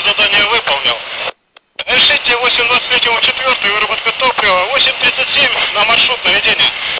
задание выполнил. Решите 8.23 4 выработка топлива, 8.37 на маршрут наведения.